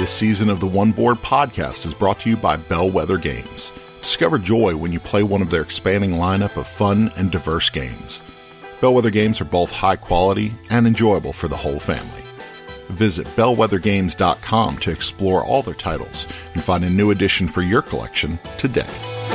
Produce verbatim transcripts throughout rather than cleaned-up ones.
This season of the One Board podcast is brought to you by Bellwether Games. Discover joy when you play one of their expanding lineup of fun and diverse games. Bellwether Games are both high quality and enjoyable for the whole family. Visit bellwether games dot com to explore all their titles and find a new addition for your collection today.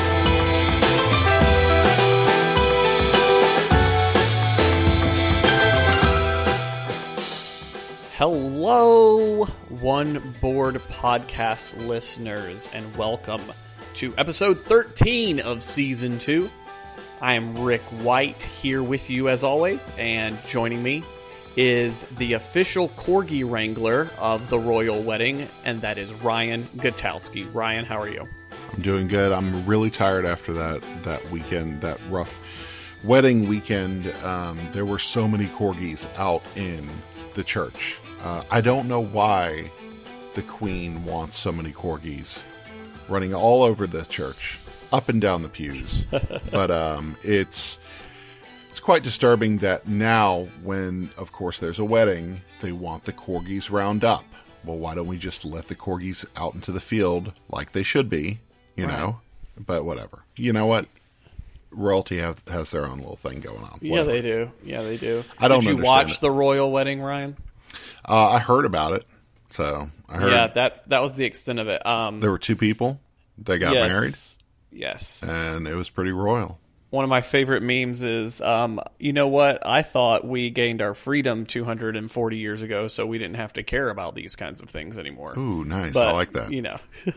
Hello, One Board podcast listeners, and welcome to episode thirteen of season two. I am Rick White here with you as always, and joining me is the official Corgi Wrangler of the Royal Wedding, and that is Ryan Gutowski. Ryan, how are you? I'm doing good. I'm really tired after that that weekend, that rough wedding weekend. Um, there were so many corgis out in the church. Uh, I don't know why the Queen wants so many corgis running all over the church, up and down the pews. But um, it's it's quite disturbing that now, when, of course, there's a wedding, they want the corgis round up. Well, why don't we just let the corgis out into the field like they should be, you right. know? But whatever. You know what? Royalty have, has their own little thing going on. Whatever. Yeah, they do. Yeah, they do. I don't Did you watch it. the Royal Wedding, Ryan? Uh, I heard about it, so I heard. Yeah, that that was the extent of it. Um, there were two people that got yes, married. Yes, and it was pretty royal. One of my favorite memes is, um, you know what? I thought we gained our freedom two hundred forty years ago, so we didn't have to care about these kinds of things anymore. Ooh, nice! But, I like that. You know,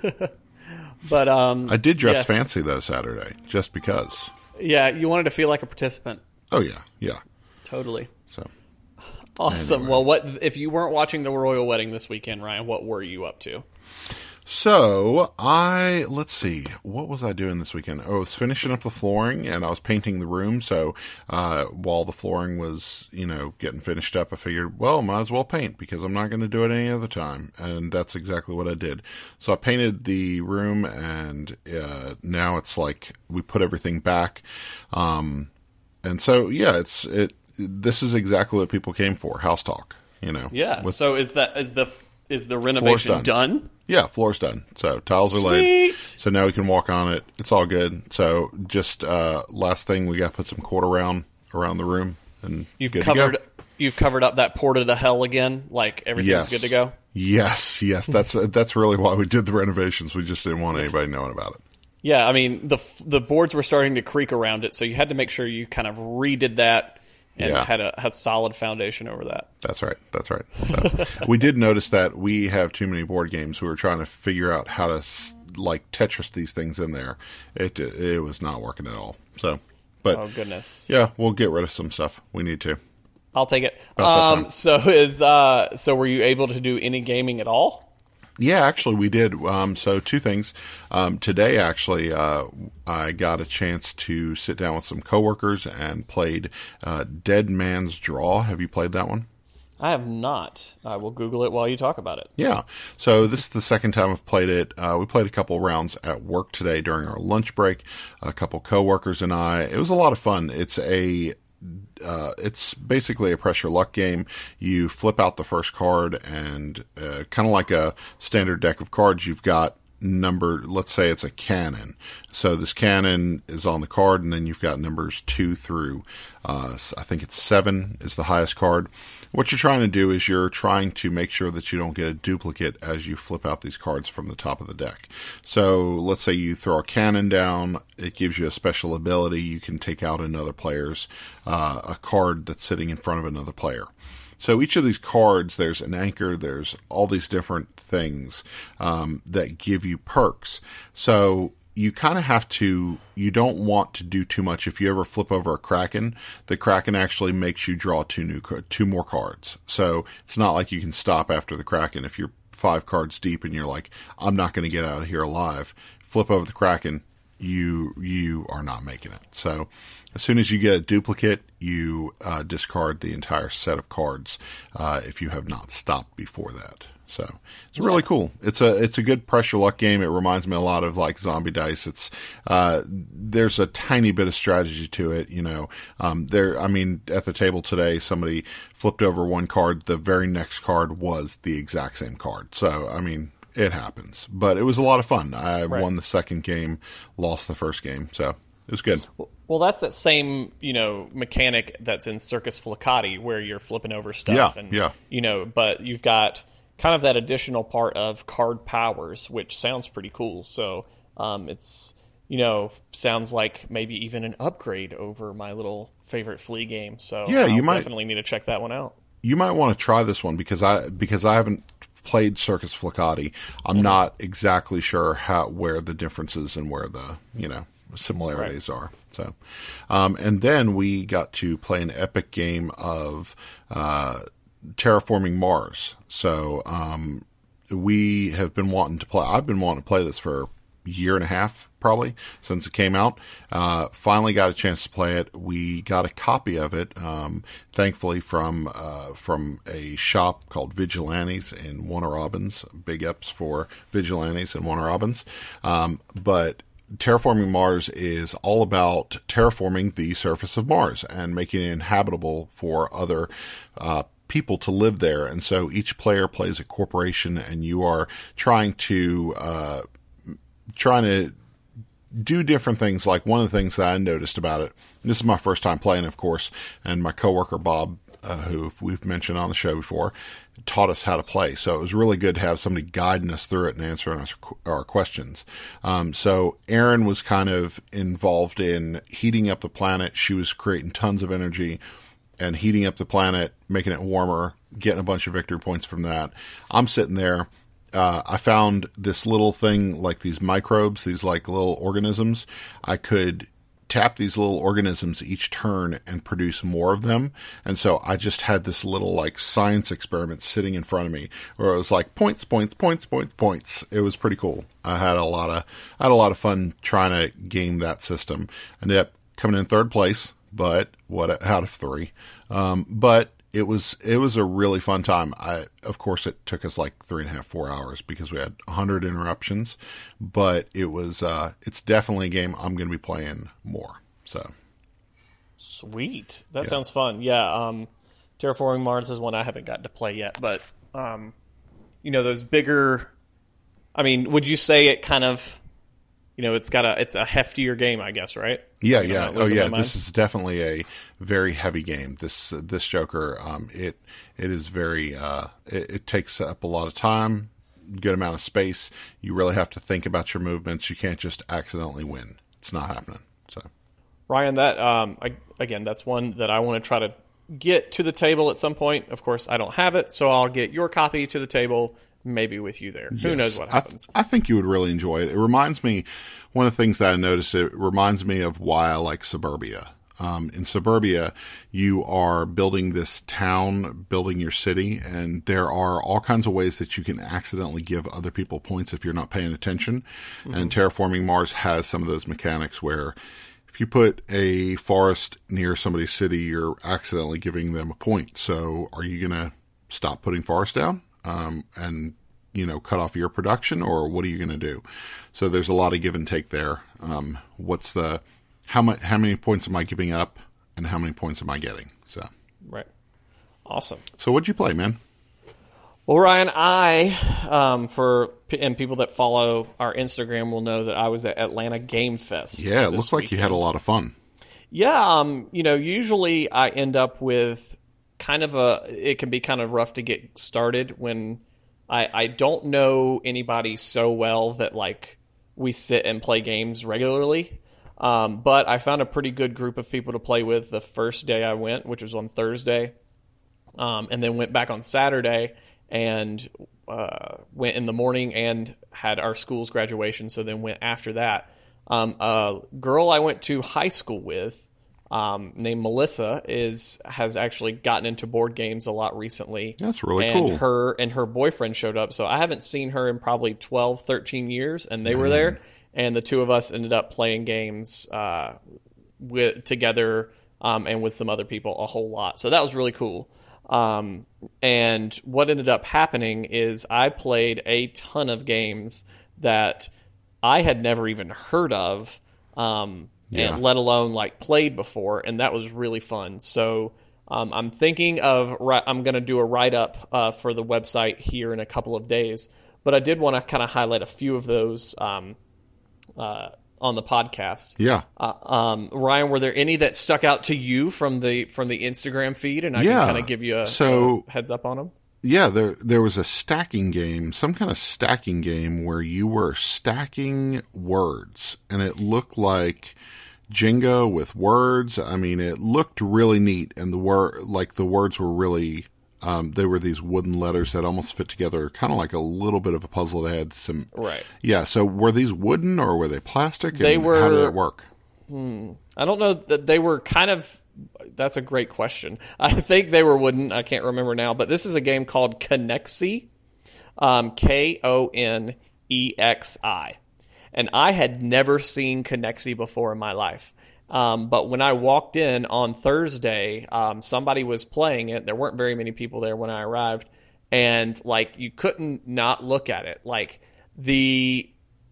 but um, I did dress yes. fancy though Saturday, just because. Yeah, you wanted to feel like a participant. Oh yeah, yeah, totally. So. Awesome. Anyway. Well, what if you weren't watching the Royal Wedding this weekend, Ryan? What were you up to? So, I, let's see, what was I doing this weekend? Oh, I was finishing up the flooring, and I was painting the room, so uh, while the flooring was, you know, getting finished up, I figured, well, might as well paint, because I'm not going to do it any other time, and that's exactly what I did. So I painted the room, and uh, now it's like, we put everything back, um, and so, yeah, it's, it, this is exactly what people came for, house talk, you know. Yeah. With, so is that is the is the renovation done. done? Yeah, floor's done. So towels are Sweet. laid. So now we can walk on it. It's all good. So just uh, last thing, we got to put some quarter round around the room, and you've good covered to go. You've covered up that portal to hell again. Like everything's yes. good to go. Yes, yes. That's uh, that's really why we did the renovations. We just didn't want anybody knowing about it. Yeah, I mean the the boards were starting to creak around it, so you had to make sure you kind of redid that. And yeah. had a had solid foundation over that. That's right. That's right. So we did notice that we have too many board games. We were trying to figure out how to like Tetris these things in there. It it was not working at all. So, but oh goodness, yeah, we'll get rid of some stuff. We need to. I'll take it. Um, so is uh, so were you able to do any gaming at all? Yeah, actually, we did. Um, so two things. Um, today, actually, uh, I got a chance to sit down with some coworkers and played uh, Dead Man's Draw. Have you played that one? I have not. I will Google it while you talk about it. Yeah. So this is the second time I've played it. Uh, we played a couple rounds at work today during our lunch break. A couple coworkers and I. It was a lot of fun. It's a Uh, it's basically a press your luck game. You flip out the first card, and uh, kind of like a standard deck of cards, you've got number, let's say it's a cannon. So this cannon is on the card, and then you've got numbers two through, uh, I think it's seven is the highest card. What you're trying to do is you're trying to make sure that you don't get a duplicate as you flip out these cards from the top of the deck. So let's say you throw a cannon down, it gives you a special ability. You can take out another player's, uh, a card that's sitting in front of another player. So each of these cards, there's an anchor, there's all these different things um, that give you perks. So you kind of have to, you don't want to do too much. If you ever flip over a Kraken, the Kraken actually makes you draw two new, two more cards. So it's not like you can stop after the Kraken. If you're five cards deep and you're like, I'm not going to get out of here alive, flip over the Kraken, you, you are not making it. So as soon as you get a duplicate, you uh, discard the entire set of cards uh, if you have not stopped before that. So it's really yeah. cool. It's a it's a good pressure luck game. It reminds me a lot of like Zombie Dice. It's uh, there's a tiny bit of strategy to it. You know, um, there. I mean, at the table today, somebody flipped over one card. The very next card was the exact same card. So I mean, it happens. But it was a lot of fun. I Right. won the second game, lost the first game, so it was good. Well, that's that same, you know, mechanic that's in Circus Flickati where you're flipping over stuff. Yeah, and, yeah. You know, but you've got kind of that additional part of card powers, which sounds pretty cool. So um, it's, you know, sounds like maybe even an upgrade over my little favorite Flea game. So Yeah, you I'll might- definitely need to check that one out. You might want to try this one because I because I haven't played Circus Flickati. I'm Mm-hmm. not exactly sure how where the differences and where the you know similarities are. So, um, and then we got to play an epic game of uh, terraforming Mars. So um, we have been wanting to play. I've been wanting to play this for a year and a half probably since it came out. Uh, finally got a chance to play it. We got a copy of it, um, thankfully from uh, from a shop called Vigilantes in Warner Robins. Big ups for Vigilantes in Warner Robins. Um, but Terraforming Mars is all about terraforming the surface of Mars and making it inhabitable for other uh, people to live there. And so each player plays a corporation, and you are trying to uh, trying to do different things. Like one of the things that I noticed about it, and this is my first time playing, of course, and my coworker Bob, uh, who we've mentioned on the show before, taught us how to play. So it was really good to have somebody guiding us through it and answering us our questions. Um, so Erin was kind of involved in heating up the planet. She was creating tons of energy and heating up the planet, making it warmer, getting a bunch of victory points from that. I'm sitting there. Uh, I found this little thing, like these microbes, these like little organisms. I could tap these little organisms each turn and produce more of them. And so I just had this little like science experiment sitting in front of me where it was like points, points, points, points, points. It was pretty cool. I had a lot of, I had a lot of fun trying to game that system. Ended up coming in third place, but what out of three. Um, but It was it was a really fun time. I of course it took us like three and a half four hours because we had a hundred interruptions, but it was uh, it's definitely a game I'm going to be playing more. So Sweet. That Yeah. sounds fun. Yeah. Um, Terraforming Mars is one I haven't gotten to play yet, but um, you know, those bigger. I mean, would you say it kind of, you know, it's got a it's a heftier game, I guess, right? yeah, Am I yeah, oh losing yeah. my mind? This is definitely a very heavy game. This uh, this Joker, um, it it is very uh, it, it takes up a lot of time, good amount of space. You really have to think about your movements. You can't just accidentally win. It's not happening. So. Ryan, that um, I, again, that's one that I want to try to get to the table at some point. Of course, I don't have it, so I'll get your copy to the table, maybe with you there. Who Yes. knows what I, happens? I think you would really enjoy it. It reminds me, one of the things that I noticed, it reminds me of why I like Suburbia. Um, in Suburbia, you are building this town, building your city, and there are all kinds of ways that you can accidentally give other people points if you're not paying attention. Mm-hmm. And Terraforming Mars has some of those mechanics where if you put a forest near somebody's city, you're accidentally giving them a point. So are you going to stop putting forests down um, and, you know, cut off your production, or what are you going to do? So there's a lot of give and take there. Um, what's the, how much, how many points am I giving up and how many points am I getting? So, Right. Awesome. so what'd you play, man? Well, Ryan, I, um, for and people that follow our Instagram will know that I was at Atlanta Game Fest. Yeah, it this looked like you had a lot of fun. Yeah, um, you know, usually I end up with kind of a, it can be kind of rough to get started when I, I don't know anybody so well that, like, we sit and play games regularly. Um, but I found a pretty good group of people to play with the first day I went, which was on Thursday, um, and then went back on Saturday and uh, went in the morning and had our school's graduation, so then went after that. Um, a girl I went to high school with, um, named Melissa, is has actually gotten into board games a lot recently. That's really and cool. Her and her boyfriend showed up, so I haven't seen her in probably twelve, thirteen years, and they were there, and the two of us ended up playing games uh, with together um, and with some other people a whole lot. So that was really cool. Um, and what ended up happening is I played a ton of games that I had never even heard of, um, Yeah. and let alone like played before, and that was really fun. So um, I'm thinking of ri- I'm going to do a write up uh, for the website here in a couple of days. but I did want to kind of highlight a few of those um, uh, on the podcast. Yeah. Uh, um, Ryan, were there any that stuck out to you from the from the Instagram feed, and I yeah. can kind of give you a, so, a heads up on them? Yeah, there there was a stacking game, some kind of stacking game where you were stacking words, and it looked like Jenga with words. I mean, it looked really neat, and the word like the words were really um, they were these wooden letters that almost fit together, kind of like a little bit of a puzzle. They had some right. Yeah, so were these wooden or were they plastic? They and were. How did it work? Hmm, I don't know that they were kind of. That's a great question. I think they were wooden. I can't remember now, but this is a game called Konexi, um, K O N E X I. And I had never seen Konexi before in my life. Um, but when I walked in on Thursday, um, somebody was playing it. There weren't very many people there when I arrived. And, like, you couldn't not look at it. Like, the...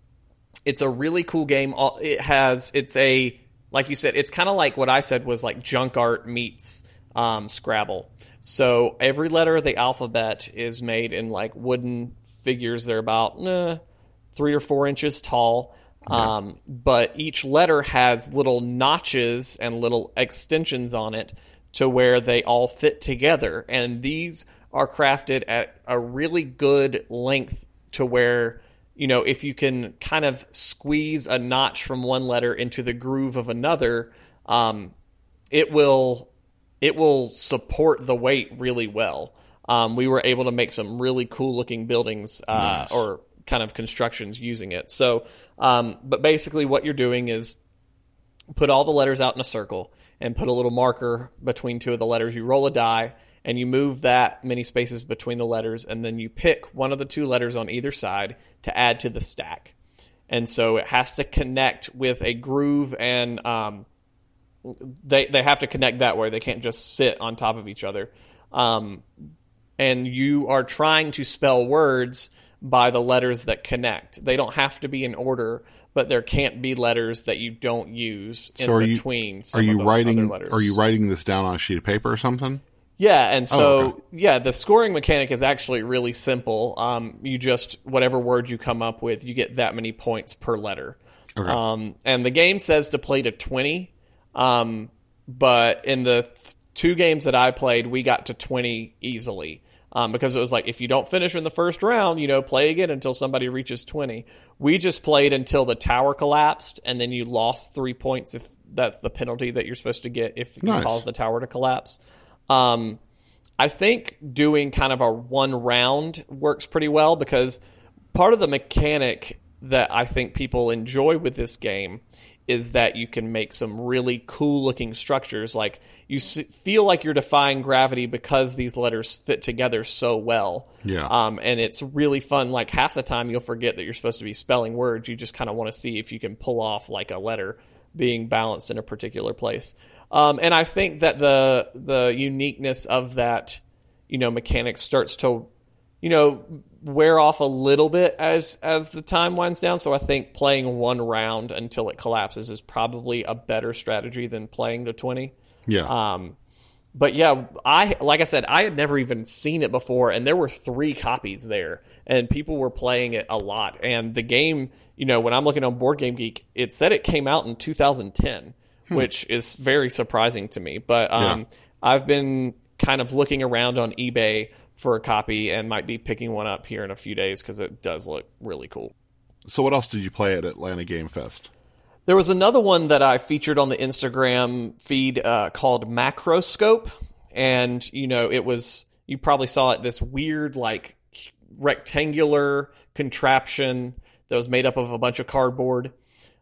It's a really cool game. It has... It's a... Like you said, it's kind of like what I said was like junk art meets um, Scrabble. So every letter of the alphabet is made in like wooden figures. They're about eh, three or four inches tall. Okay. Um, but each letter has little notches and little extensions on it to where they all fit together. And these are crafted at a really good length to where... You know, if you can kind of squeeze a notch from one letter into the groove of another, um, it will it will support the weight really well. Um, we were able to make some really cool looking buildings uh, nice. or kind of constructions using it. So, um, but basically, what you're doing is put all the letters out in a circle and put a little marker between two of the letters. You roll a die. And you move that many spaces between the letters, and then you pick one of the two letters on either side to add to the stack. And so it has to connect with a groove, and um, they they have to connect that way. They can't just sit on top of each other. Um, and you are trying to spell words by the letters that connect. They don't have to be in order, but there can't be letters that you don't use in so are between you, some are you of the writing, other letters. Are you writing this down on a sheet of paper or something? Yeah, and so, oh, okay. yeah, the scoring mechanic is actually really simple. Um, you just, whatever word you come up with, you get that many points per letter. Okay. Um, and the game says to play to twenty, um, but in the th- two games that I played, we got to twenty easily. Um, because it was like, if you don't finish in the first round, you know, play again until somebody reaches twenty. We just played until the tower collapsed, and then you lost three points if that's the penalty that you're supposed to get if you nice. cause the tower to collapse. Um, I think doing kind of a one round works pretty well because part of the mechanic that I think people enjoy with this game is that you can make some really cool looking structures. Like you feel like you're defying gravity because these letters fit together so well. Yeah. Um, and it's really fun. Like half the time you'll forget that you're supposed to be spelling words. You just kind of want to see if you can pull off like a letter being balanced in a particular place. Um, and I think that the the uniqueness of that, you know, mechanic starts to, you know, wear off a little bit as as the time winds down. So I think playing one round until it collapses is probably a better strategy than playing to twenty. Yeah. Um, but yeah, I like I said, I had never even seen it before, and there were three copies there, and people were playing it a lot. And the game, you know, when I'm looking on Board Game Geek, it said it came out in two thousand ten. Which is very surprising to me. But um, yeah. I've been kind of looking around on eBay for a copy and might be picking one up here in a few days because it does look really cool. So what else did you play at Atlanta Game Fest? There was another one that I featured on the Instagram feed uh, called Macroscope. And, you know, it was, you probably saw it, this weird, like, rectangular contraption that was made up of a bunch of cardboard.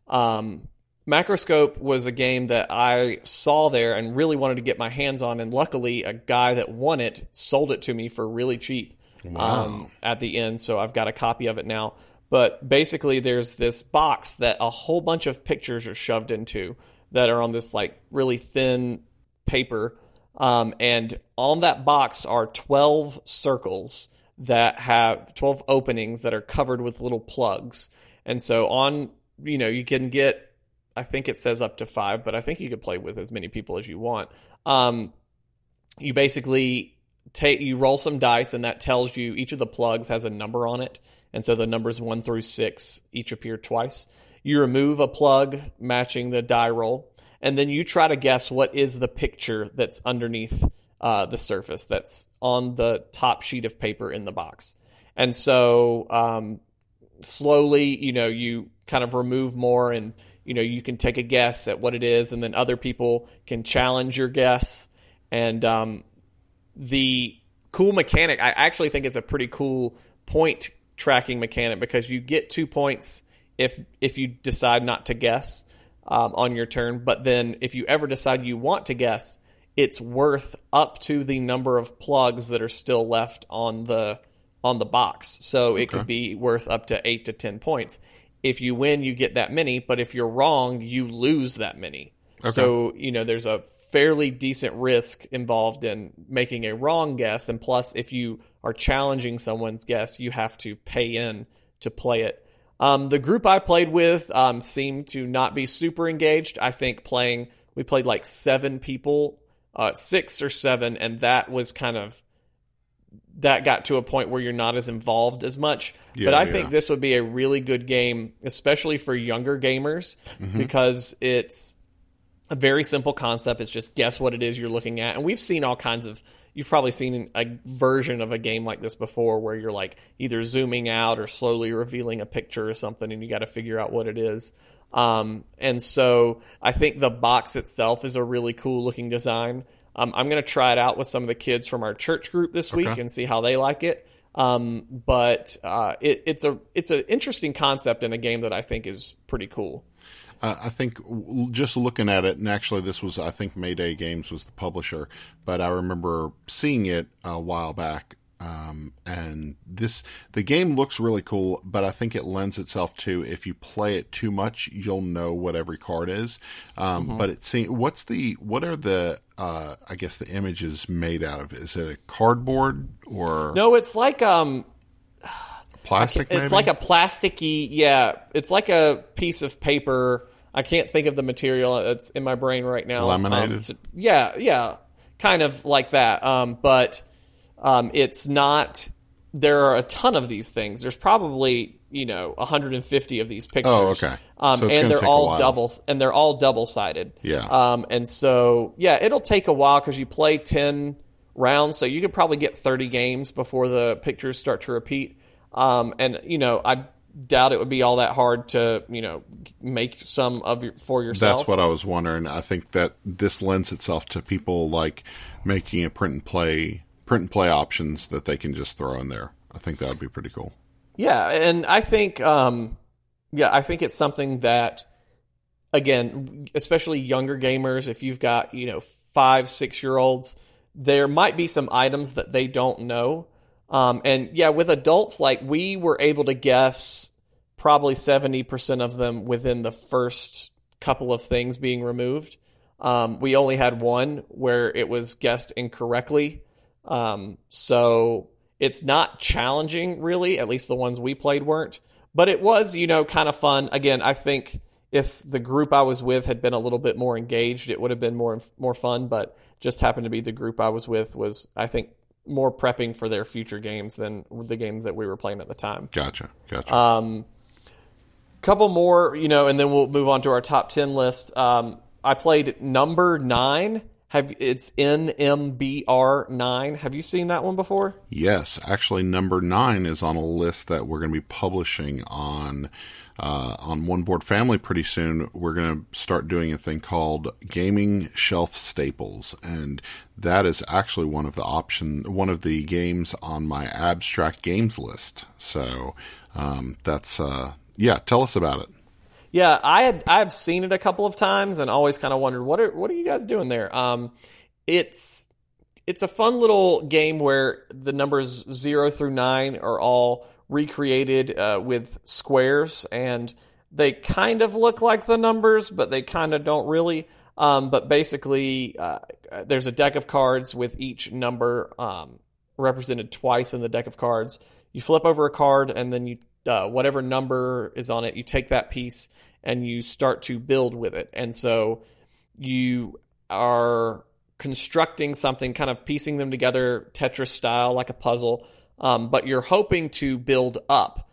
Um Macroscope was a game that I saw there and really wanted to get my hands on, and luckily a guy that won it sold it to me for really cheap wow. um, at the end, so I've got a copy of it now. But basically there's this box that a whole bunch of pictures are shoved into that are on this like really thin paper, um, and on that box are twelve circles that have twelve openings that are covered with little plugs. And so on, you know, you can get, I think it says up to five, but I think you could play with as many people as you want. Um, you basically take, you roll some dice, and that tells you each of the plugs has a number on it, and so the numbers one through six each appear twice. You remove a plug matching the die roll, and then you try to guess what is the picture that's underneath uh, the surface that's on the top sheet of paper in the box. And so um, slowly, you know, you kind of remove more, and you know, you can take a guess at what it is, and then other people can challenge your guess. And um, the cool mechanic, I actually think it's a pretty cool point tracking mechanic, because you get two points if if you decide not to guess um, on your turn. But then if you ever decide you want to guess, it's worth up to the number of plugs that are still left on the on the box. So it okay. could be worth up to eight to ten points. If you win, you get that many, but if you're wrong, you lose that many. Okay. So, you know, there's a fairly decent risk involved in making a wrong guess, and plus, if you are challenging someone's guess, you have to pay in to play it. Um, the group I played with um, seemed to not be super engaged. I think playing, we played like seven people, uh, six or seven, and that was kind of, that got to a point where you're not as involved as much. Yeah, but I yeah. think this would be a really good game, especially for younger gamers, mm-hmm. because it's a very simple concept. It's just guess what it is you're looking at. And we've seen all kinds of, you've probably seen a version of a game like this before, where you're like either zooming out or slowly revealing a picture or something, and you got to figure out what it is. Um, and so I think the box itself is a really cool looking design. Um, I'm going to try it out with some of the kids from our church group this week okay. and see how they like it. Um, but uh, it, it's a it's an interesting concept in a game that I think is pretty cool. Uh, I think just looking at it, and actually this was, I think Mayday Games was the publisher, but I remember seeing it a while back. Um, and this, the game looks really cool, but I think it lends itself to, if you play it too much, you'll know what every card is. Um, mm-hmm. But it seems, what's the, what are the, uh, I guess the images made out of? Is it a cardboard or? No, it's like, um, plastic. It's maybe? like a plasticky, yeah, it's like a piece of paper. I can't think of the material. It's in my brain right now. Laminated. Um, to, yeah, yeah, kind of like that. Um, but um, it's not. There are a ton of these things. There's probably you know one hundred fifty of these pictures. Oh, okay. Um, so and they're all doubles, and they're all double sided. Yeah. Um, and so yeah, it'll take a while because you play ten rounds, so you could probably get thirty games before the pictures start to repeat. Um, and you know, I doubt it would be all that hard to, you know, make some of your, for yourself. That's what I was wondering. I think that this lends itself to people like making a print and play, print and play options that they can just throw in there. I think that would be pretty cool. Yeah. And I think, um, yeah, I think it's something that, again, especially younger gamers, if you've got, you know, five, six year olds, there might be some items that they don't know. Um, and yeah, with adults, like we were able to guess probably seventy percent of them within the first couple of things being removed. Um, we only had one where it was guessed incorrectly. Um, so it's not challenging really, at least the ones we played weren't, but it was, you know, kind of fun. Again, I think if the group I was with had been a little bit more engaged, it would have been more, more fun, but just happened to be the group I was with was, I think, more prepping for their future games than the games that we were playing at the time. Gotcha. Gotcha. Um, couple more, you know, and then we'll move on to our top ten list. Um, I played Number Nine. Have it's N M B R nine. Have you seen that one before? Yes, actually, Number Nine is on a list that we're going to be publishing on uh, on One Board Family pretty soon. We're going to start doing a thing called Gaming Shelf Staples, and that is actually one of the option, one of the games on my abstract games list. So um, that's uh, yeah. Tell us about it. Yeah, I had I've seen it a couple of times and always kind of wondered what are what are you guys doing there? Um, it's it's a fun little game where the numbers zero through nine are all recreated uh, with squares, and they kind of look like the numbers, but they kind of don't really. Um, but basically, uh, there's a deck of cards with each number um, represented twice in the deck of cards. You flip over a card, and then you uh, whatever number is on it, you take that piece and you start to build with it. And so you are constructing something, kind of piecing them together Tetris style, like a puzzle. Um, but you're hoping to build up.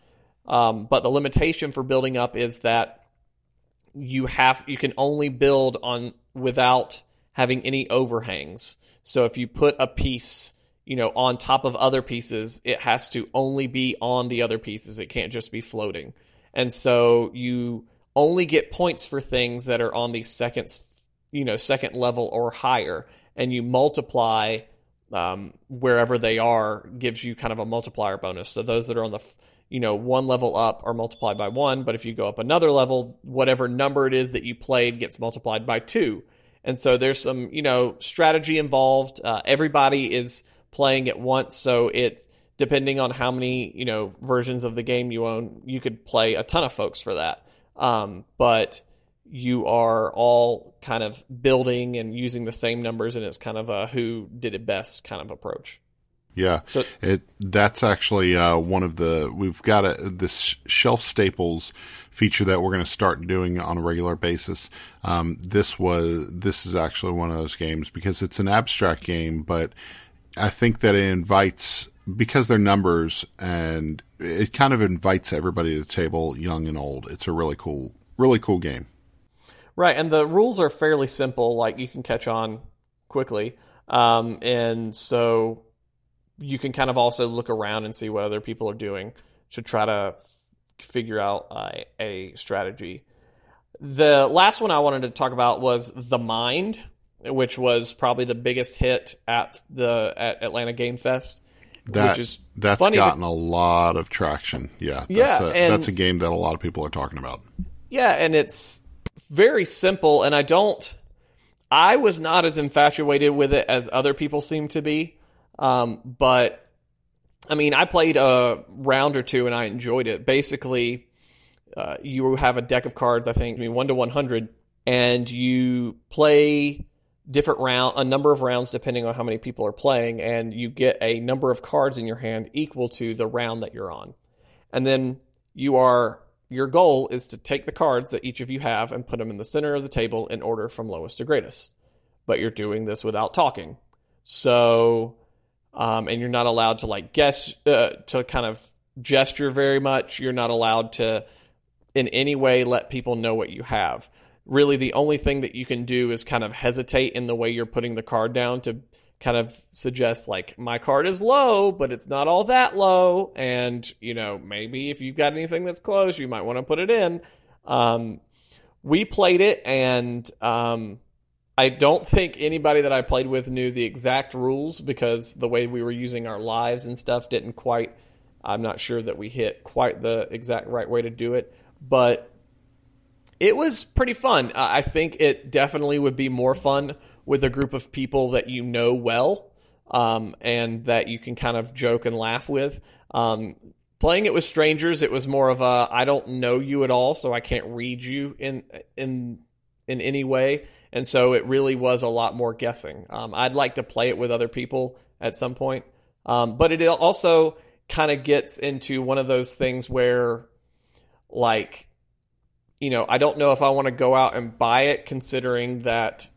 Um, but the limitation for building up is that you have you can only build on without having any overhangs. So if you put a piece, you know, on top of other pieces, it has to only be on the other pieces. It can't just be floating. And so you only get points for things that are on the second, you know, second level or higher, and you multiply um, wherever they are, gives you kind of a multiplier bonus. So those that are on the, you know, one level up are multiplied by one, but if you go up another level, whatever number it is that you played gets multiplied by two. And so there's some, you know, strategy involved. Uh, everybody is playing at once, so it, depending on how many, you know, versions of the game you own, you could play a ton of folks for that. Um, but you are all kind of building and using the same numbers, and it's kind of a who did it best kind of approach. Yeah, so it that's actually uh, one of the we've got a, this shelf staples feature that we're going to start doing on a regular basis. Um, this was this is actually one of those games because it's an abstract game, but I think that it invites, because they're numbers, and it kind of invites everybody to the table, young and old. It's a really cool, really cool game. Right, and the rules are fairly simple. Like, you can catch on quickly, um, and so you can kind of also look around and see what other people are doing to try to f- figure out uh, a strategy. The last one I wanted to talk about was The Mind, which was probably the biggest hit at the at Atlanta Game Fest. That, which is that's funny, gotten but, a lot of traction. Yeah, that's, yeah, a, and, that's a game that a lot of people are talking about. Yeah, and it's very simple, and I don't... I was not as infatuated with it as other people seem to be, um, but, I mean, I played a round or two, and I enjoyed it. Basically, uh, you have a deck of cards, I think, I mean, one to one hundred, and you play different round, a number of rounds depending on how many people are playing, and you get a number of cards in your hand equal to the round that you're on. And then you are, your goal is to take the cards that each of you have and put them in the center of the table in order from lowest to greatest. But you're doing this without talking. So, um, and you're not allowed to like guess, uh, to kind of gesture very much. You're not allowed to in any way let people know what you have. Really, the only thing that you can do is kind of hesitate in the way you're putting the card down to kind of suggest, like, my card is low, but it's not all that low. And, you know, maybe if you've got anything that's close, you might want to put it in. Um, we played it, and um, I don't think anybody that I played with knew the exact rules because the way we were using our lives and stuff didn't quite, I'm not sure that we hit quite the exact right way to do it. But it was pretty fun. I think it definitely would be more fun with a group of people that you know well, um, and that you can kind of joke and laugh with. Um, playing it with strangers, it was more of a, I don't know you at all, so I can't read you in in in any way. And so it really was a lot more guessing. Um, I'd like to play it with other people at some point. Um, but it also kind of gets into one of those things where, like, you know, I don't know if I want to go out and buy it, considering that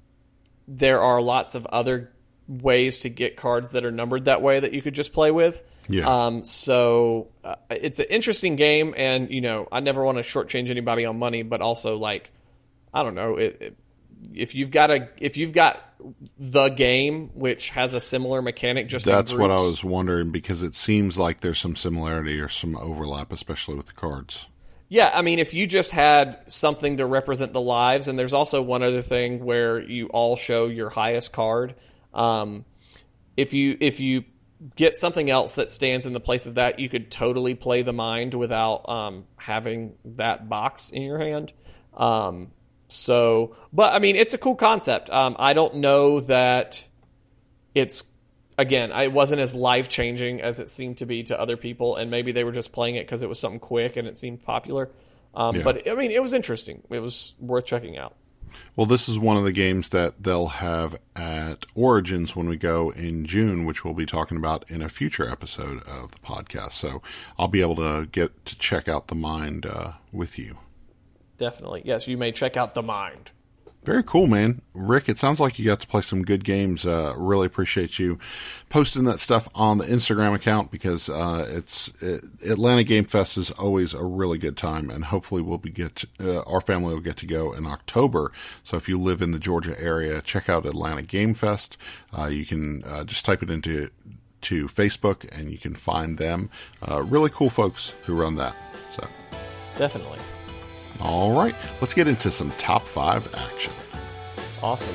there are lots of other ways to get cards that are numbered that way that you could just play with. Yeah. Um, so uh, it's an interesting game, and, you know, I never want to shortchange anybody on money, but also, like, I don't know, it, it, if you've got a if you've got the game which has a similar mechanic, just that's in groups, what I was wondering, because it seems like there's some similarity or some overlap, especially with the cards. Yeah, I mean, if you just had something to represent the lives, and there's also one other thing where you all show your highest card. Um, if you if you get something else that stands in the place of that, you could totally play the mind without um, having that box in your hand. Um, so, but I mean, it's a cool concept. Um, I don't know that it's, again, it wasn't as life-changing as it seemed to be to other people, and maybe they were just playing it because it was something quick and it seemed popular. Um, yeah. But, I mean, it was interesting. It was worth checking out. Well, this is one of the games that they'll have at Origins when we go in June, which we'll be talking about in a future episode of the podcast. So I'll be able to get to check out The Mind uh, with you. Definitely. Yes, you may check out The Mind. Very cool, man. Rick, it sounds like you got to play some good games. Uh, really appreciate you posting that stuff on the Instagram account because uh, it's it, Atlanta Game Fest is always a really good time, and hopefully we'll be get uh, our family will get to go in October. So if you live in the Georgia area, check out Atlanta Game Fest. Uh, you can uh, just type it into to Facebook, and you can find them. Uh, really cool folks who run that. So definitely. All right, let's get into some top five action. Awesome.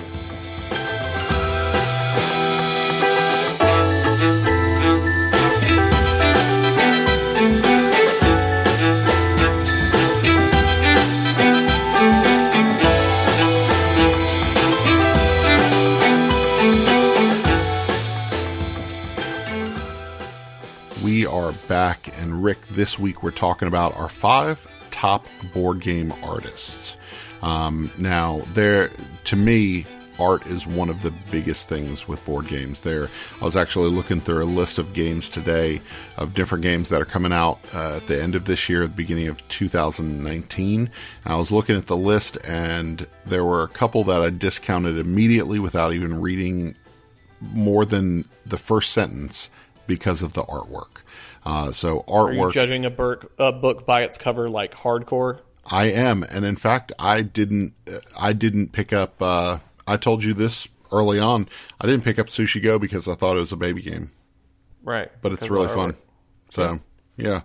We are back, and Rick, this week we're talking about our five top board game artists. Um, now, there, to me, art is one of the biggest things with board games. There, I was actually looking through a list of games today of different games that are coming out uh, at the end of this year, at the beginning of two thousand nineteen. And I was looking at the list, and there were a couple that I discounted immediately without even reading more than the first sentence because of the artwork. Uh, so artwork. Are you judging a, book, a book by its cover like hardcore? I am, and in fact, I didn't. I didn't pick up. Uh, I told you this early on. I didn't pick up Sushi Go because I thought it was a baby game. Right, but it's really fun. So yeah,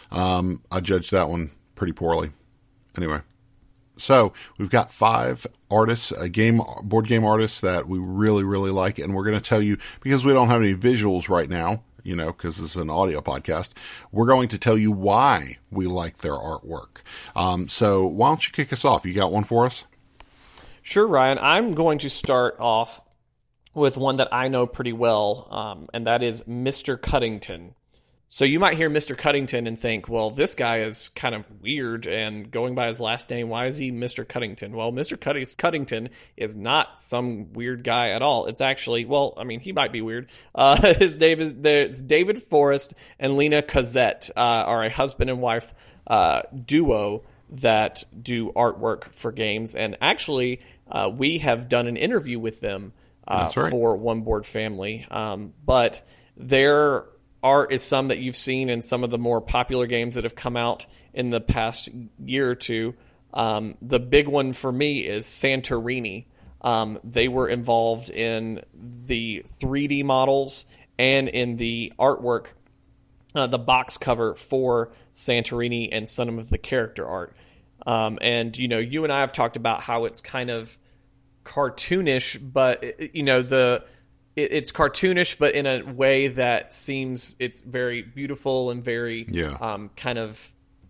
um, I judged that one pretty poorly. Anyway, so we've got five artists, a game board game artists that we really really like, and we're going to tell you because we don't have any visuals right now. You know, because this is an audio podcast, we're going to tell you why we like their artwork. Um, so why don't you kick us off? You got one for us? Sure, Ryan. I'm going to start off with one that I know pretty well, um, and that is Mister Cuddington. So you might hear Mister Cuddington and think, well, this guy is kind of weird, and going by his last name, why is he Mister Cuddington? Well, Mister Cuddington is not some weird guy at all. It's actually, well, I mean, he might be weird. Uh, his name is there's David Forrest and Lena Cozette uh, are a husband and wife uh, duo that do artwork for games, and actually, uh, we have done an interview with them uh, That's right. for One Board Family, um, but they're art is some that you've seen in some of the more popular games that have come out in the past year or two. Um, the big one for me is Santorini. Um, they were involved in the three D models and in the artwork, uh, the box cover for Santorini and some of the character art. Um, and, you know, you and I have talked about how it's kind of cartoonish, but, you know, the... it's cartoonish, but in a way that seems it's very beautiful and very yeah. um, kind of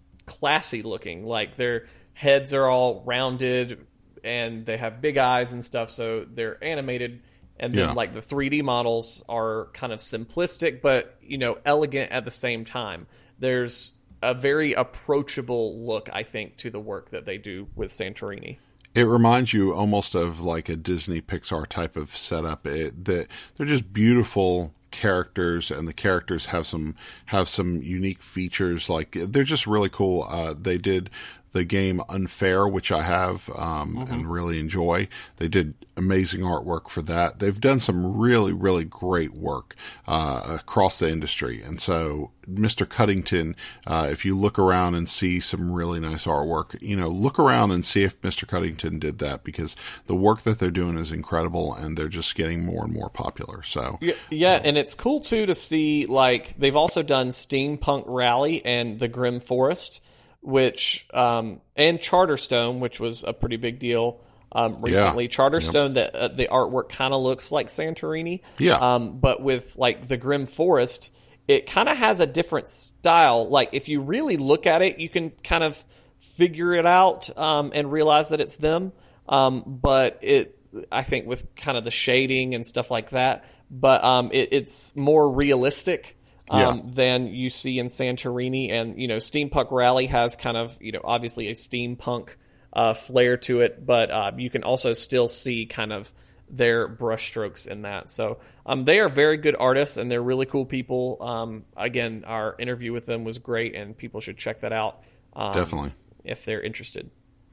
classy looking. Like their heads are all rounded and they have big eyes and stuff, so they're animated. And then yeah. like the three D models are kind of simplistic, but you know, elegant at the same time. There's a very approachable look, I think, to the work that they do with Santorini. It reminds you almost of like a Disney Pixar type of setup. It, that they're just beautiful characters, and the characters have some have some unique features. Like they're just really cool. Uh, they did the game Unfair, which I have um, mm-hmm. and really enjoy. They did amazing artwork for that. They've done some really, really great work uh, across the industry. And so Mister Cuddington, uh, if you look around and see some really nice artwork, you know, look around and see if Mister Cuddington did that, because the work that they're doing is incredible and they're just getting more and more popular. So yeah, yeah um, and it's cool too to see, like, they've also done Steampunk Rally and the Grim Forest, which um, and Charterstone, which was a pretty big deal um, recently. Yeah. Charterstone, yep. the uh, the artwork kind of looks like Santorini, yeah. Um, but with like the Grim Forest, it kind of has a different style. Like if you really look at it, you can kind of figure it out um, and realize that it's them. Um, but it, I think, with kind of the shading and stuff like that, but um, it, it's more realistic. Um, yeah. than you see in Santorini. And, you know, Steampunk Rally has kind of, you know, obviously a steampunk uh, flair to it, but uh, you can also still see kind of their brushstrokes in that. So um, they are very good artists, and they're really cool people. Um, again, our interview with them was great, and people should check that out. Um, Definitely. If they're interested.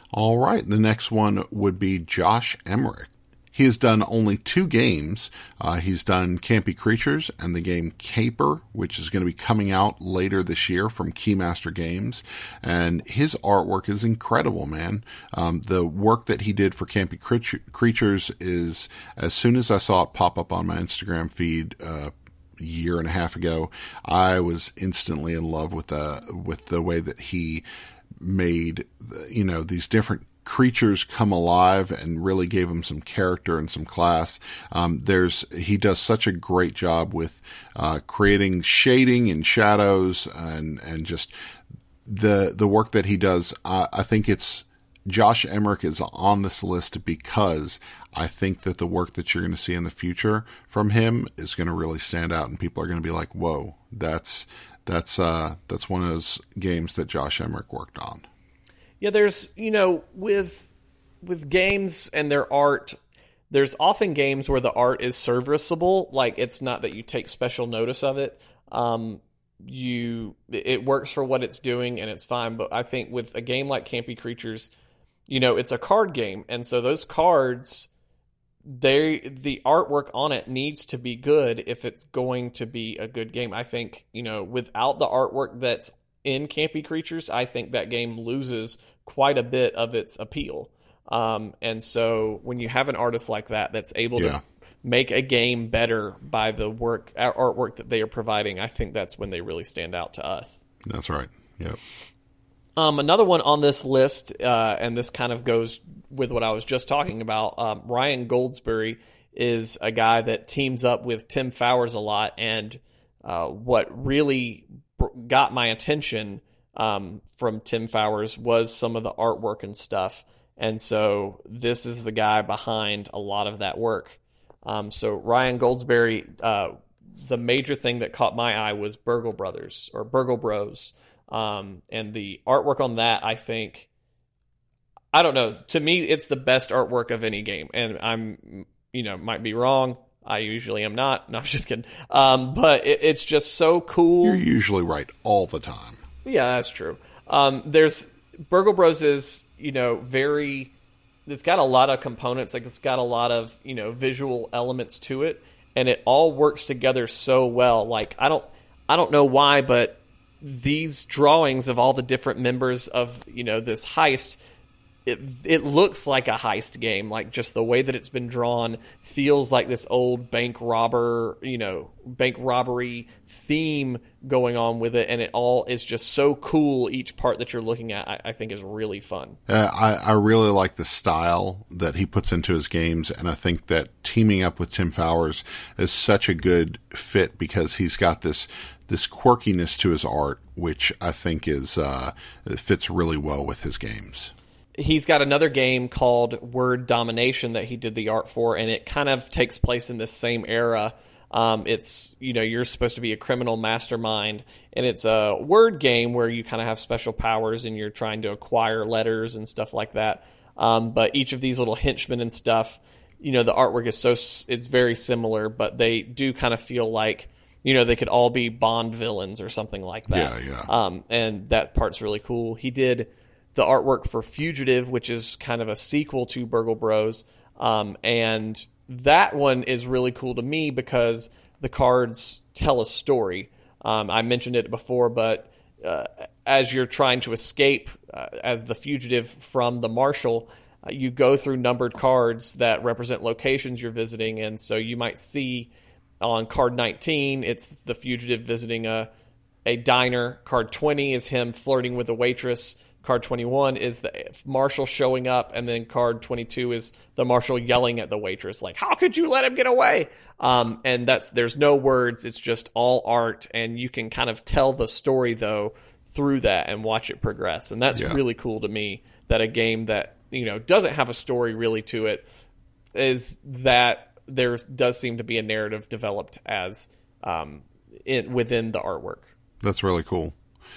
All right, the next one would be Josh Emmerich. He has done only two games. Uh, he's done Campy Creatures and the game Caper, which is going to be coming out later this year from Keymaster Games. And his artwork is incredible, man. Um, the work that he did for Campy Creatures is, as soon as I saw it pop up on my Instagram feed uh, a year and a half ago, I was instantly in love with the with the way that he made, you know, these different creatures come alive and really gave them some character and some class. Um, there's, he does such a great job with, uh, creating shading and shadows and, and just the, the work that he does. I, I think it's, Josh Emmerich is on this list because I think that the work that you're going to see in the future from him is going to really stand out, and people are going to be like, whoa, that's, that's, uh, that's one of those games that Josh Emmerich worked on. Yeah, there's, you know, with with games and their art, there's often games where the art is serviceable. Like, it's not that you take special notice of it. Um, you it works for what it's doing and it's fine. But I think with a game like Campy Creatures, you know, it's a card game, and so those cards, they the artwork on it needs to be good if it's going to be a good game. I think, you know, without the artwork that's in Campy Creatures, I think that game loses quite a bit of its appeal. Um, and so when you have an artist like that that's able yeah. to make a game better by the work artwork that they are providing, I think that's when they really stand out to us. That's right. Yep. Um, another one on this list, uh, and this kind of goes with what I was just talking about, um, Ryan Goldsberry is a guy that teams up with Tim Fowers a lot, and uh, what really got my attention um, from Tim Fowers was some of the artwork and stuff. And so this is the guy behind a lot of that work. Um, so Ryan Goldsberry, uh, the major thing that caught my eye was Burgle Brothers or Burgle Bros. Um, and the artwork on that, I think, I don't know, to me, it's the best artwork of any game. And I'm, you know, might be wrong. I usually am not. No, I'm just kidding. Um, but it, it's just so cool. You're usually right all the time. Yeah, that's true. Um, there's Burgle Bros is, you know, very, it's got a lot of components. Like, it's got a lot of, you know, visual elements to it, and it all works together so well. Like, I don't, I don't know why, but these drawings of all the different members of, you know, this heist, It it looks like a heist game. Like, just the way that it's been drawn feels like this old bank robber, you know, bank robbery theme going on with it, and it all is just so cool. Each part that you're looking at, I, I think, is really fun. Uh, I I really like the style that he puts into his games, and I think that teaming up with Tim Fowers is such a good fit because he's got this this quirkiness to his art, which I think is uh, it fits really well with his games. He's got another game called Word Domination that he did the art for, and it kind of takes place in this same era. Um, it's, you know, you're supposed to be a criminal mastermind, and it's a word game where you kind of have special powers and you're trying to acquire letters and stuff like that. Um, but each of these little henchmen and stuff, you know, the artwork is so, it's very similar, but they do kind of feel like, you know, they could all be Bond villains or something like that. Yeah, yeah. Um, and that part's really cool. He did the artwork for Fugitive, which is kind of a sequel to Burgle Bros. Um, and that one is really cool to me because the cards tell a story. Um, I mentioned it before, but uh, as you're trying to escape uh, as the fugitive from the marshal, uh, you go through numbered cards that represent locations you're visiting. And so you might see on card nineteen, it's the fugitive visiting a, a diner. Card twenty is him flirting with a waitress. Card twenty-one is the marshal showing up, and then card twenty-two is the marshal yelling at the waitress, like, how could you let him get away? Um, and that's there's no words. It's just all art, and you can kind of tell the story, though, through that and watch it progress. And that's yeah. really cool to me, that a game that, you know, doesn't have a story really to it is that there does seem to be a narrative developed as um, in, within the artwork. That's really cool.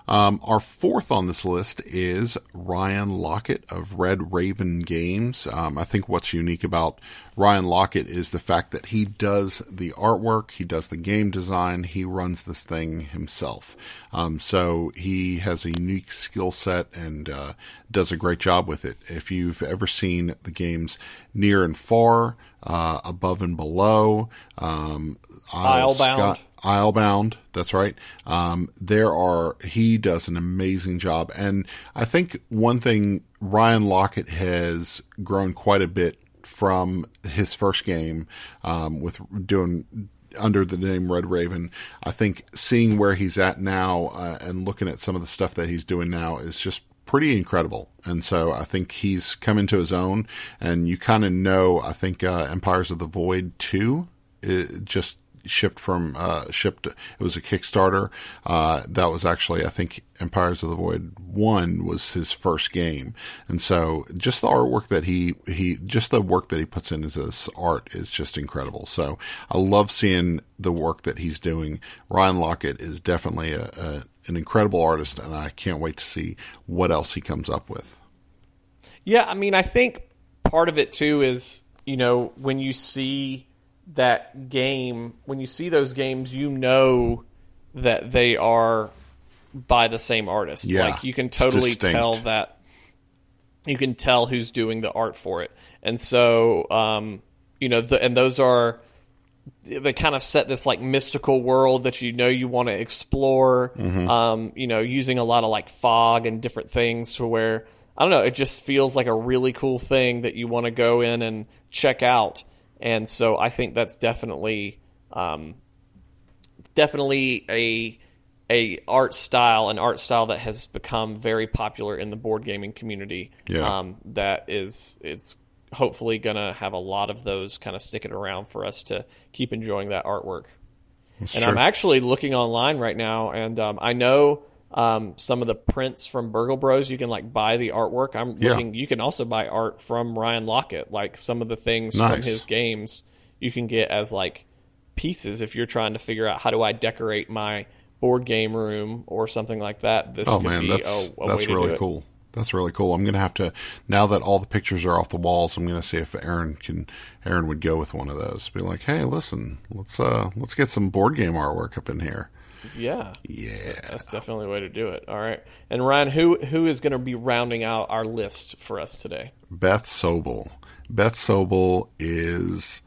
Um, our fourth on this list is Ryan Lockett of Red Raven Games. Um, I think what's unique about Ryan Lockett is the fact that he does the artwork, he does the game design, he runs this thing himself. Um, so he has a unique skill set and uh, does a great job with it. If you've ever seen the games Near and Far, uh, Above and Below, um, Islebound. Scott, Islebound, that's right. Um, there are, he does an amazing job. And I think one thing, Ryan Lockett has grown quite a bit from his first game, um, with doing under the name Red Raven. I think seeing where he's at now, uh, and looking at some of the stuff that he's doing now is just pretty incredible. And so I think he's come into his own, and you kind of know, I think, uh, Empires of the Void two, it just shipped from, uh, shipped, it was a Kickstarter. Uh, that was actually, I think Empires of the Void one was his first game. And so just the artwork that he, he, just the work that he puts in his art is just incredible. So I love seeing the work that he's doing. Ryan Lockett is definitely a, a an incredible artist, and I can't wait to see what else he comes up with. Yeah, I mean, I think part of it too is, you know, when you see that game, when you see those games, you know that they are by the same artist. Yeah, like you can totally distinct. tell that, you can tell who's doing the art for it. And so, um, you know, the, and those are, they kind of set this like mystical world that you know you want to explore, mm-hmm. um, you know, using a lot of like fog and different things to where, I don't know, it just feels like a really cool thing that you want to go in and check out. And so I think that's definitely, um, definitely a a art style, an art style that has become very popular in the board gaming community. Yeah. Um, that is, it's hopefully going to have a lot of those kind of sticking around for us to keep enjoying that artwork. That's and true. I'm actually looking online right now, and um, I know um, some of the prints from Burgle Bros, you can like buy the artwork. I'm Yeah. looking, you can also buy art from Ryan Lockett, like some of the things Nice. from his games you can get as like pieces if you're trying to figure out how do I decorate my board game room or something like that. This Oh could man, be that's a, a that's way to really do it. cool. That's really cool. I'm gonna have to, now that all the pictures are off the walls, I'm gonna see if Aaron can Aaron would go with one of those. Be like, hey, listen, let's uh let's get some board game artwork up in here. Yeah, Yeah, that's definitely a way to do it. All right, and Ryan, who who is going to be rounding out our list for us today? Beth Sobel. Beth Sobel is,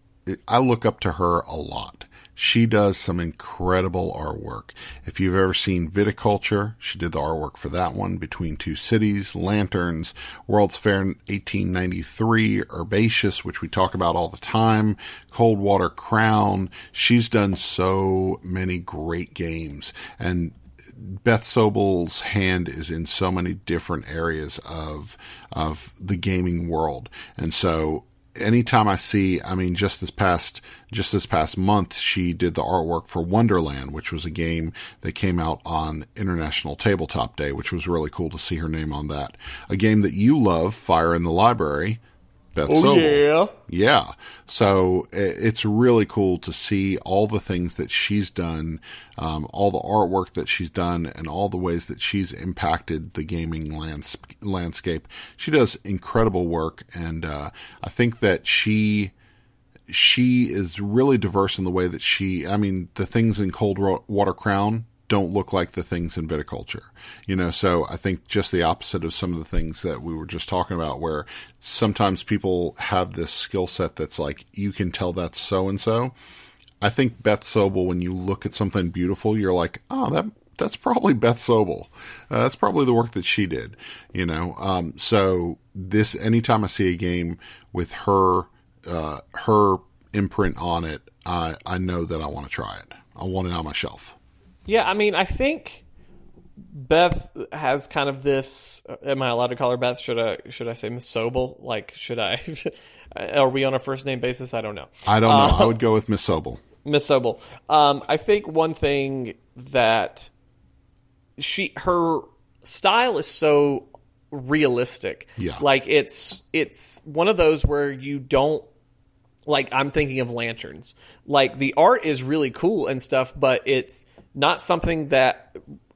I look up to her a lot. She does some incredible artwork. If you've ever seen Viticulture, she did the artwork for that one, Between Two Cities, Lanterns, World's Fair in eighteen ninety-three, Herbaceous, which we talk about all the time, Coldwater Crown. She's done so many great games. And Beth Sobel's hand is in so many different areas of of the gaming world. And so anytime I see, I mean, just this past, just this past month, she did the artwork for Wonderland, which was a game that came out on International Tabletop Day, which was really cool to see her name on that. A game that you love, Fire in the Library, Beth Oh Sobel. yeah, Yeah. So it's really cool to see all the things that she's done, um, all the artwork that she's done, and all the ways that she's impacted the gaming lands- landscape. She does incredible work, and uh, I think that she she is really diverse in the way that she, I mean, the things in Coldwater Crown don't look like the things in Viticulture, you know, so I think just the opposite of some of the things that we were just talking about, where sometimes people have this skill set that's like, you can tell that's so-and-so. I think Beth Sobel, when you look at something beautiful, you're like, oh, that that's probably Beth Sobel. Uh, that's probably the work that she did, you know? Um, so this, anytime I see a game with her, uh, her imprint on it, I, I know that I want to try it. I want it on my shelf. yeah. I mean, I think Beth has kind of this. Am I allowed to call her Beth? Should I? Should I say Miss Sobel? Like, should I? Are we on a first name basis? I don't know. I don't know. Uh, I would go with Miss Sobel. Miss Sobel. Um, I think one thing that she her style is so realistic. Yeah. Like it's it's one of those where you don't, like, I'm thinking of Lanterns. Like the art is really cool and stuff, but it's not something that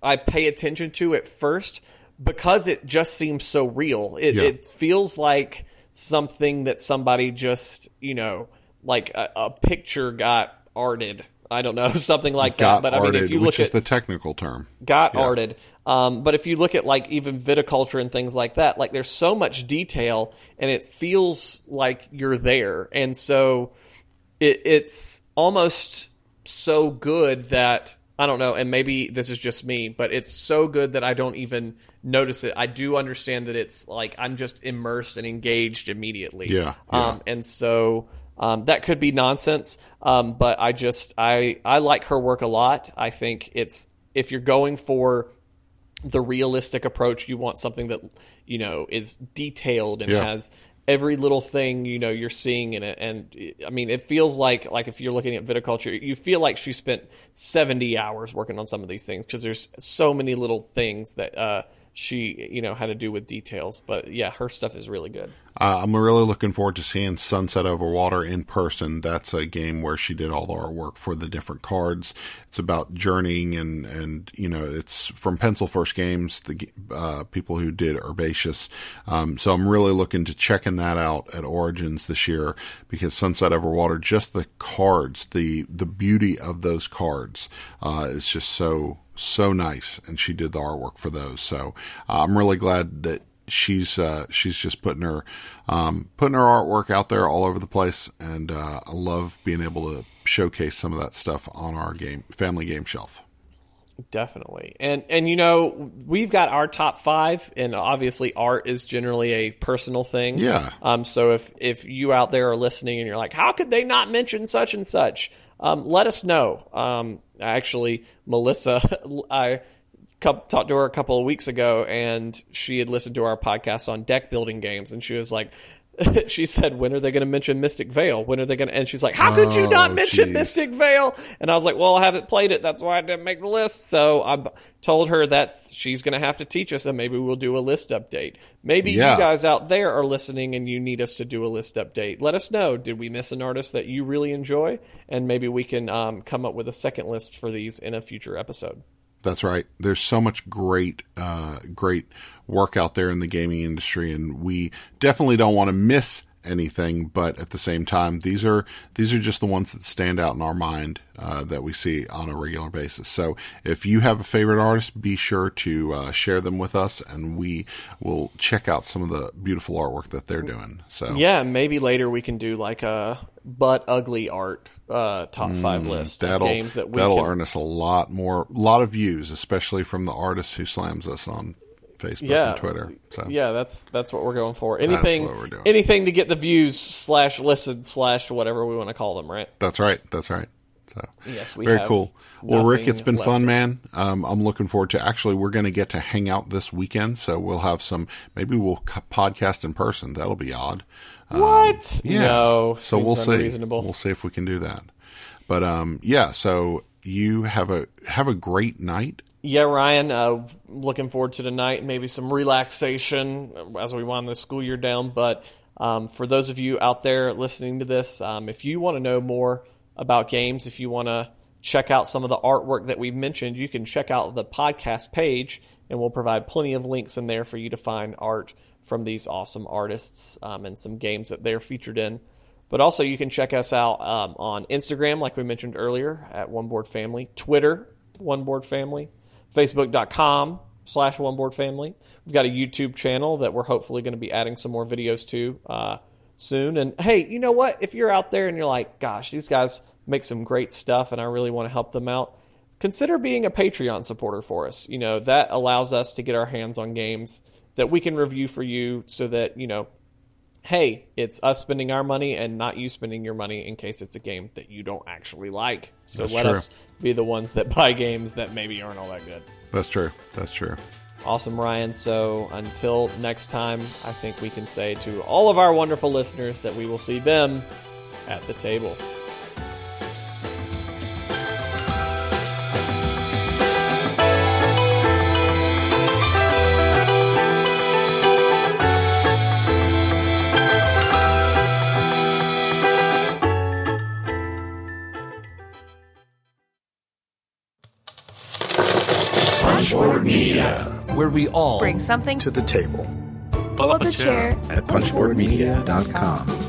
I pay attention to at first because it just seems so real. It, Yeah. it feels like something that somebody just, you know, like a, a picture got arted. I don't know, something like got that. But I mean, arted, if you which look is at the technical term. got Yeah. arted. Um, but if you look at like even viticulture and things like that, like there's so much detail and it feels like you're there. And so it, it's almost so good that, I don't know, and maybe this is just me, but it's so good that I don't even notice it. I do understand that it's like I'm just immersed and engaged immediately. Yeah, yeah. Um, and so um, that could be nonsense, um, but I just I I like her work a lot. I think it's if you're going for the realistic approach, you want something that, you know, is detailed and Yeah. has every little thing, you know, you're seeing in it. And I mean, it feels like, like if you're looking at viticulture, you feel like she spent seventy hours working on some of these things because there's so many little things that uh, she, you know, had to do with details. But yeah, her stuff is really good. Uh, I'm really looking forward to seeing Sunset Over Water in person. That's a game where she did all the artwork for the different cards. It's about journeying and, and you know, it's from Pencil First Games, the uh, people who did Herbaceous. Um, so I'm really looking to checking that out at Origins this year because Sunset Over Water, just the cards, the, the beauty of those cards uh, is just so, so nice. And she did the artwork for those. So uh, I'm really glad that she's uh, she's just putting her um, putting her artwork out there all over the place, and uh, I love being able to showcase some of that stuff on our game family game shelf. Definitely. And and you know, we've got our top five, and obviously art is generally a personal thing. Yeah. Um. So if if you out there are listening and you're like, how could they not mention such and such? Um. Let us know. Um. Actually, Melissa, I talked to her a couple of weeks ago, and she had listened to our podcast on deck building games, and she was like, she said, when are they going to mention Mystic Vale? When are they going to, and she's like, how could you not Oh, mention geez. Mystic Vale? And I was like, well, I haven't played it. That's why I didn't make the list. So I told her that she's going to have to teach us, and maybe we'll do a list update. Maybe Yeah. you guys out there are listening and you need us to do a list update. Let us know. Did we miss an artist that you really enjoy? And maybe we can um, come up with a second list for these in a future episode. That's right. There's so much great, uh, great work out there in the gaming industry, and we definitely don't want to miss anything. But at the same time, these are these are just the ones that stand out in our mind uh, that we see on a regular basis. So if you have a favorite artist, be sure to uh, share them with us, and we will check out some of the beautiful artwork that they're doing. So Yeah, maybe later we can do like a butt ugly art uh, top five list of that'll games that we that'll can. earn us a lot more, a lot of views, especially from the artist who slams us on Facebook Yeah, and Twitter. So yeah, that's that's what we're going for. Anything, what we're doing. anything to get the views slash listen slash whatever we want to call them, right? that's right. That's right. So Yes, we very have cool. Well, Rick, nothing it's been left fun, to- man. Um, I'm looking forward to. Actually, we're going to get to hang out this weekend, so we'll have some. Maybe we'll co- podcast in person. That'll be odd. Um, What? yeah. No, So seems we'll see. unreasonable. We'll see if we can do that. But um, yeah. So you have a have a great night. Yeah, Ryan, uh, looking forward to tonight. Maybe some relaxation as we wind the school year down. But um, for those of you out there listening to this, um, if you want to know more about games, if you want to check out some of the artwork that we've mentioned, you can check out the podcast page, and we'll provide plenty of links in there for you to find art from these awesome artists um, and some games that they're featured in. But also, you can check us out um, on Instagram, like we mentioned earlier, at One Board Family, Twitter, One Board Family, Facebook.com slash One Board Family. We've got a YouTube channel that we're hopefully going to be adding some more videos to uh, soon. And hey, you know what? If you're out there and you're like, gosh, these guys make some great stuff and I really want to help them out, consider being a Patreon supporter for us. You know, that allows us to get our hands on games that we can review for you so that, you know, hey, it's us spending our money and not you spending your money in case it's a game that you don't actually like. So That's let true. us be the ones that buy games that maybe aren't all that good. That's true. That's true. Awesome, Ryan. So until next time, I think we can say to all of our wonderful listeners that we will see them at the table. Punchboard Media, where we all bring something to the table. Pull up a chair at punchboard media dot com.